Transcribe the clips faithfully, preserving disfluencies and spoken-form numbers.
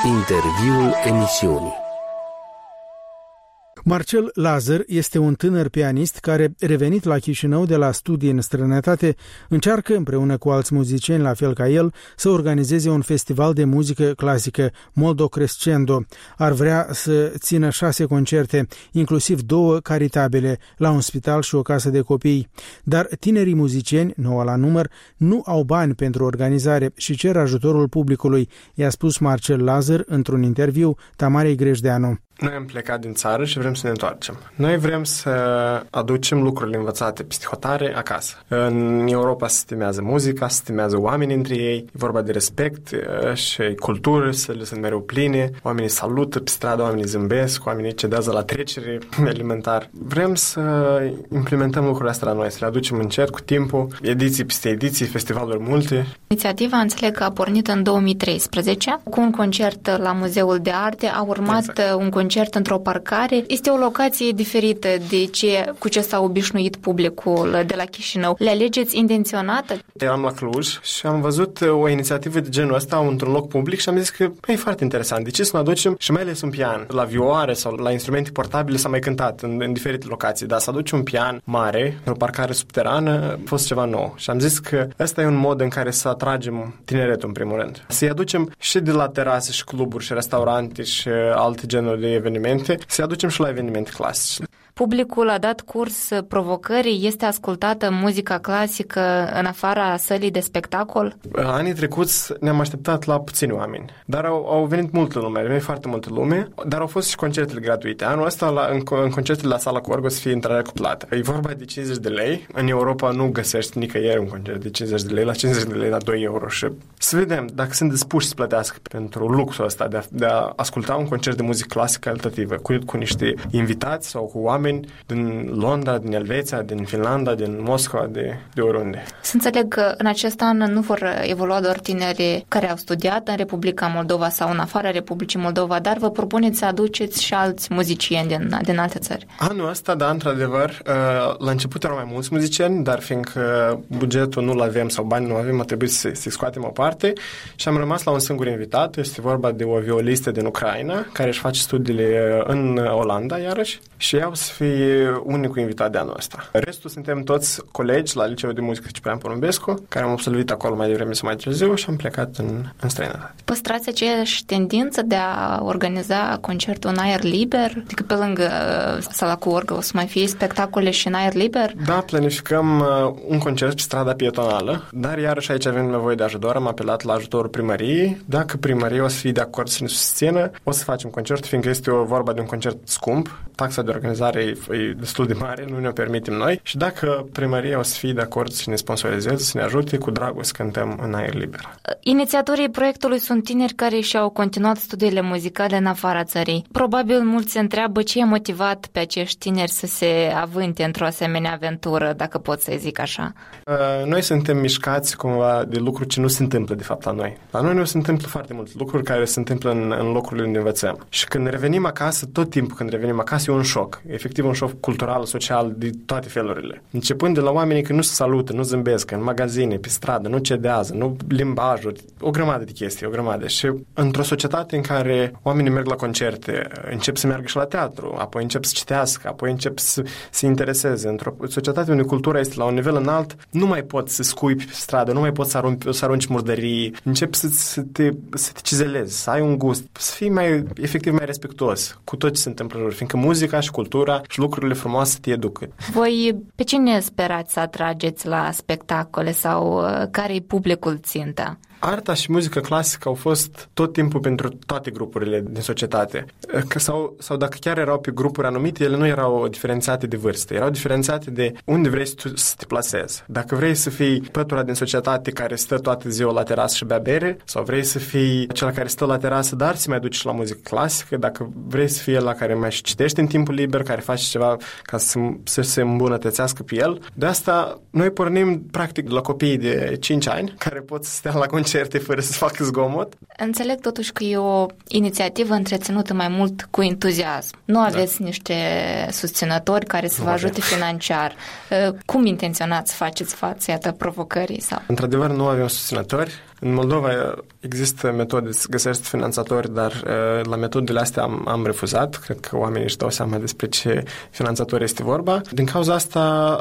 Interviul emisiunii. Marcel Lazăr este un tânăr pianist care, revenit la Chișinău de la studii în străinătate, încearcă împreună cu alți muzicieni la fel ca el să organizeze un festival de muzică clasică, Moldo Crescendo. Ar vrea să țină șase concerte, inclusiv două caritabile, la un spital și o casă de copii. Dar tinerii muzicieni, nouă la număr, nu au bani pentru organizare și cer ajutorul publicului, i-a spus Marcel Lazăr într-un interviu Tamarei Grejdeanu. Noi am plecat din țară și vrem să ne întoarcem. Noi vrem să aducem lucrurile învățate peste hotare acasă. În Europa se stimează muzica, se stimează oamenii între ei, e vorba de respect și cultură, sălile sunt mereu pline, oamenii salută pe stradă, oamenii zâmbesc, oamenii cedează la trecere elementar. Vrem să implementăm lucrurile astea la noi, să le aducem încet, cu timpul, ediții peste ediții, festivaluri multe. Inițiativa, înțeleg că a pornit în două mii treisprezece, cu un concert la Muzeul de Arte, a urmat exact. un concert concert într-o parcare. Este o locație diferită de ce, cu ce s-a obișnuit publicul de la Chișinău. Le alegeți intenționată? Eram la Cluj și am văzut o inițiativă de genul ăsta într-un loc public și am zis că e foarte interesant. De ce să nu aducem și mai ales un pian? La vioare sau la instrumente portabile s-a mai cântat în, în diferite locații, dar să aduci un pian mare, o parcare subterană, a fost ceva nou. Și am zis că ăsta e un mod în care să atragem tineretul în primul rând. Să-i aducem și de la terase și cluburi și restaurante și alte genuri de evenimente, să aducem și la evenimente clasice. Publicul a dat curs provocării, este ascultată muzica clasică în afara sălii de spectacol? Anii trecuți ne-am așteptat la puțini oameni, dar au, au venit multă lume, au venit foarte multă lume, dar au fost și concertele gratuite. Anul ăsta, la, în, în concertele la Sala Corgo, o să fie intrarea cu plată. E vorba de cincizeci de lei. În Europa nu găsești nicăieri un concert de cincizeci de lei, la cincizeci de lei la doi euro. Și să vedem dacă sunt dispuși să plătească pentru luxul ăsta de a, de a asculta un concert de muzică clasică calitativă, cu, cu niște invitați sau cu oameni din Londra, din Elveția, din Finlanda, din Moscova, de, de oriunde. Să înțeleg că în acest an nu vor evolua doar tineri care au studiat în Republica Moldova sau în afara Republicii Moldova, dar vă propuneți să aduceți și alți muzicieni din, din alte țări. Anul ăsta, da, într-adevăr, la început erau mai mulți muzicieni, dar fiindcă bugetul nu-l avem sau banii nu avem, a trebuit să se scoatem o parte și am rămas la un singur invitat. Este vorba de o violistă din Ucraina, care își face studiile în Olanda, iarăși, și ea o să fie unicul invitat de anul ăsta. Restul suntem toți colegi la Liceul de Muzică Ciprian Porumbescu, care am absolvit acolo mai devreme sau mai târziu și am plecat în, în străinătate. Păstrați aceeași tendință de a organiza concertul în aer liber? Adică pe lângă Sala Corgo o să mai fie spectacole și în aer liber? Da, planificăm uh, un concert pe strada pietonală, dar iarăși aici avem nevoie de ajutor. Am apelat la ajutorul primăriei. Dacă primăria o să fie de acord să ne susțină, o să facem concert, fiindcă este o vorba de un concert scump. Taxa de organizare e, e destul de mare, nu ne-o permitem noi. Și dacă primăria o să fie de acord să ne sponsorizeze, să ne ajute, cu dragul să cântăm în aer liber. Inițiatorii proiectului sunt tineri care și-au continuat studiile muzicale în afara țării. Probabil mulți se întreabă ce i-a motivat pe acești tineri să se avânte într-o asemenea aventură, dacă pot să zic așa. Noi suntem mișcați cumva de lucruri ce nu se întâmplă de fapt la noi. La noi nu se întâmplă foarte multe lucruri care se întâmplă în, în locurile unde învățăm. Și când revenim acasă, tot timpul când revenim acasă e un șoc. Efectiv un șoc cultural, social, de toate felurile. Începând de la oamenii că nu se salută, nu zâmbesc, în magazine, pe stradă, nu cedează, nu limbajuri, o grămadă de chestii, o grămadă. Și într-o societate în care oamenii merg la concerte, încep să meargă și la teatru, apoi încep să citească, apoi încep să se intereseze. Într-o societate unde cultura este la un nivel înalt, nu mai poți să scuipi pe stradă, nu mai poți să arunci, să arunci murdării, începi să, să, te, să te cizelezi, să ai un gust, să fii mai, efectiv mai respectuos cu tot ce se întâmplă în jur, fiindcă muzica și cultura și lucrurile frumoase te educă. Voi pe cine sperați să atrageți la spectacole sau care e publicul țintă? Arta și muzica clasică au fost tot timpul pentru toate grupurile din societate. Sau, sau dacă chiar erau pe grupuri anumite, ele nu erau diferențiate de vârstă, erau diferențiate de unde vrei să, tu, să te plasezi. Dacă vrei să fii pătura din societate care stă toată ziua la terasă și bea bere, sau vrei să fii cel care stă la terasă, dar se mai duce și la muzică clasică, dacă vrei să fii la care mai și citești în timpul liber, care face ceva ca să, să se îmbunătățească pe el. De asta noi pornim practic la copiii de cinci ani, care pot să stea la concert fără să facă zgomot. Înțeleg totuși că e o inițiativă întreținută mai mult cu entuziasm. Nu aveți da. niște susținători care să vă ajute financiar. Cum intenționați să faceți față, iată, provocării? Sau? Într-adevăr, nu avem susținători. În Moldova există metode să găsești finanțatori, dar la metodele astea am, am refuzat. Cred că oamenii își dau seama despre ce finanțatori este vorba. Din cauza asta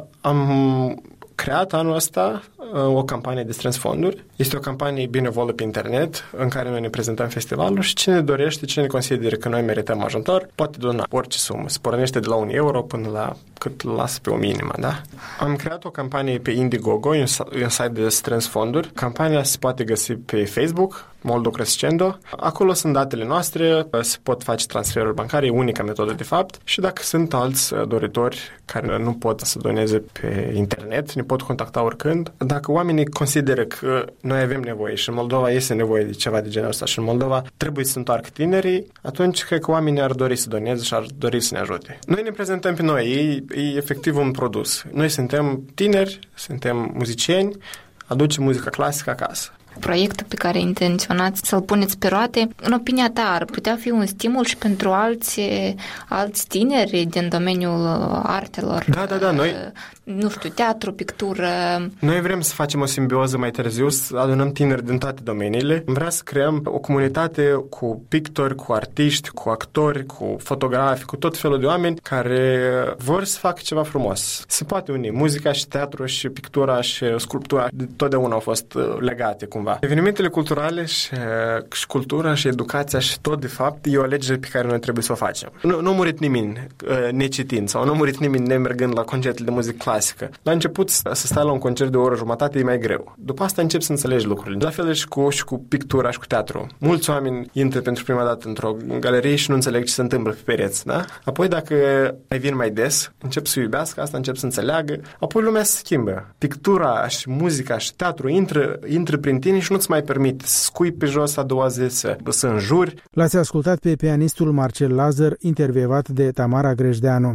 am creat anul ăsta o campanie de strâns fonduri. Este o campanie benevolă pe internet în care noi ne prezentăm festivalul și cine dorește, cine consideră că noi merităm ajutor, poate dona orice sumă. Se pornește de la un euro până la cât lasă pe o minimă, da? Am creat o campanie pe Indiegogo, un site de strâns fonduri. Campania se poate găsi pe Facebook, Moldo Crescendo. Acolo sunt datele noastre, se pot face transferuri bancare, e unica metodă de fapt și dacă sunt alți doritori care nu pot să doneze pe internet, ne pot contacta oricând. Dacă oamenii consideră că noi avem nevoie și în Moldova este nevoie de ceva de genul ăsta și în Moldova trebuie să întoarcă tinerii, atunci cred că oamenii ar dori să doneze și ar dori să ne ajute. Noi ne prezentăm pe noi, e, e efectiv un produs. Noi suntem tineri, suntem muzicieni, aducem muzica clasică acasă. Proiectul pe care intenționați să-l puneți pe roate, în opinia ta, ar putea fi un stimul și pentru alți, alți tineri din domeniul artelor? Da, da, da, noi... Nu știu, teatru, pictură... Noi vrem să facem o simbioză mai târziu, să adunăm tineri din toate domeniile. Vrem să creăm o comunitate cu pictori, cu artiști, cu actori, cu fotografi, cu tot felul de oameni care vor să facă ceva frumos. Se poate uni muzica și teatru și pictura și sculptura, totdeauna au fost legate cumva. Evenimentele culturale și, și cultura și educația și tot, de fapt, e o alegere pe care noi trebuie să o facem. Nu, nu a murit nimeni necitind sau nu a murit nimeni nemergând la concertele de muzică clasică. La început să stai la un concert de o oră jumătate e mai greu. După asta începi să înțelegi lucrurile. La fel și cu, și cu pictura și cu teatru. Mulți oameni intră pentru prima dată într-o galerie și nu înțeleg ce se întâmplă pe pereți, da? Apoi dacă mai vin mai des, încep să iubească asta, încep să înțeleagă, apoi lumea se schimbă. Pictura și muzica și teatru intră, intră prin tine și nu-ți mai permite să scui pe jos a doua zi, să, să înjuri. L-ați ascultat pe pianistul Marcel Lazar, intervievat de Tamara Grejdeanu.